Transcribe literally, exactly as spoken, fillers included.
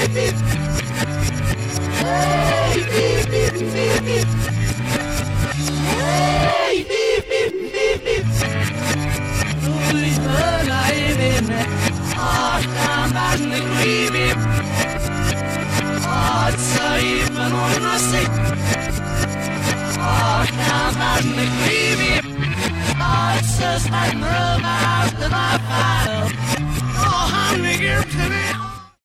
I'm the my file. Oh, honey, give to me.